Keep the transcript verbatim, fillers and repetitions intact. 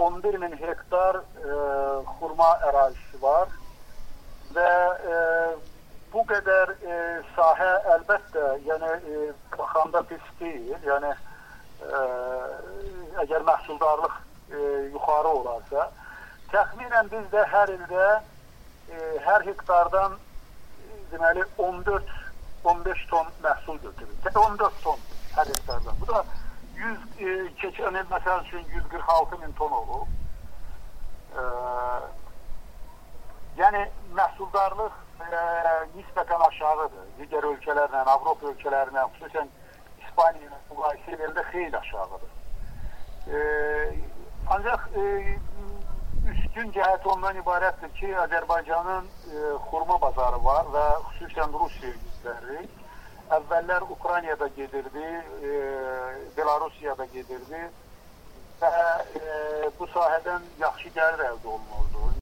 on bir min hektar e, xurma ərazisi var və e, bu qədər e, sahə əlbəttə, yəni e, baxanda pis deyil, yəni e, əgər məhsuldarlıq e, yuxarı olarsa, təxminən biz də hər ildə e, hər hektardan e, deməli on dörd on beş ton məhsul götürürük. on dörd ton hər hektardan. Bu da yüz e, keçən il məsəl üçün yüz qırx altı min ton olub. E, yəni məhsuldarlıq e, nisbətən aşağıdır. Digər ölkələrlə, Avropa ölkələrlə, xüsusən İspaniya ilə müqayisə edəndə xeyli aşağıdır. E, ancaq e, üstün cəhət ondan ibarətdir ki, Azərbaycanın e, xurma bazarı var və xüsusən Rusiya üzvləri əvvəllər Ukraynada gedirdi, e, Belarusiyada gedirdi və e, bu sahədən yaxşı gəlir əldə olunurdu.